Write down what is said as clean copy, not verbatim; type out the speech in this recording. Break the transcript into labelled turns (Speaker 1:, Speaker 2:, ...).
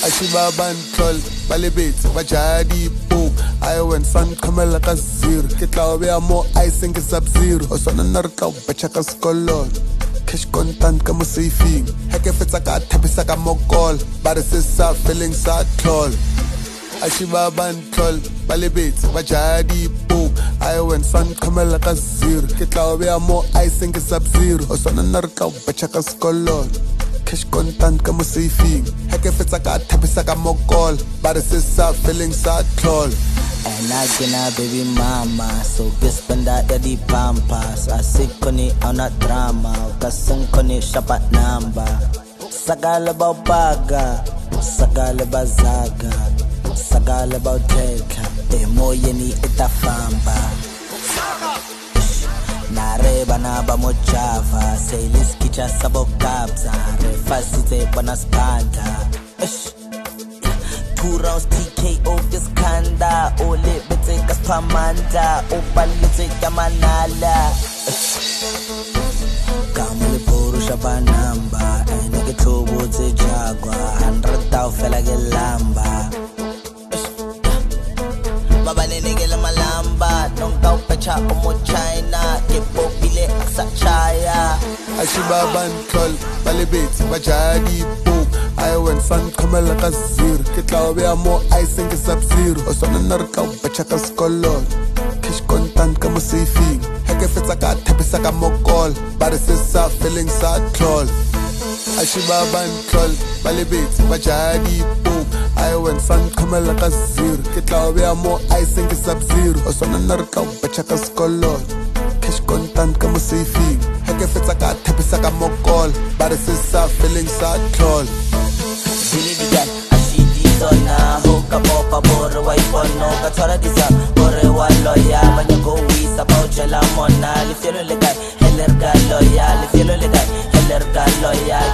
Speaker 1: Ashibaban troll, balibit, bajadi book. I went sun kamela kazir. Kitlawe more ice and sub-zero. Or son narka, bachaka skolol. Cash content kamo safing. Hekefetaka tapisaka mokol. But it's a feeling sad troll. Ashibaban troll, balibit, bajadi book. I went sun kamela kazir. Kitlawe more ice and sub-zero. Or son narka, bachaka skolol. Cash content kamo safing. Hekefetaka tapisaka mokol. But it's a feeling sad troll.
Speaker 2: And I gonna baby mama, so guess banda di pampas. Asik koni au na drama, kaseng koni shapat namba. Sagala bau baga, sagala bazaga, sagala bau teka. Moye ni itafamba. Nareba na ba mo java, say lis kicha sabo kabza, refasite banaskanda. Two rounds TKO this kanda, ole bete kaspamanda, opalite kamanala. Kamule purusha banamba, enike tubu te jagwa, 100,000 fela gelamba. Baba nene gela malamba, nong tau pecha omo China, kepo bile aksa chaya.
Speaker 1: Ashibaban troll, balibit, bajadi book. I went sun kamela kazir. Kitlawe more ice and sub-zero. Or son narka, bachaka skolol. Cash content kamo safing. Hekefetaka tapisaka mokol. But it's a feeling sad troll. Ashibaban troll, balibit, bajadi book. I went sun kamela kazir. Kitlawe more ice and sub-zero. Or son narka, bachaka skolol. Cash content kamo safing. Hekefetaka tapisaka mokol. But it's a feeling sad troll.
Speaker 2: Bilidigan, ashidi zona, hoka popa bore waifono, katora disa, bore waloya, banyago wisa, bauchela mona, lifielo legal, helerga loya, lifielo legal, helerga loya,